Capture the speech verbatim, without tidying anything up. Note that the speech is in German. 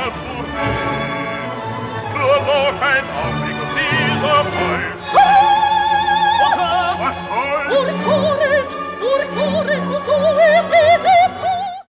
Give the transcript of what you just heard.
mal zur Ruhe. Nur noch ein Augenblick und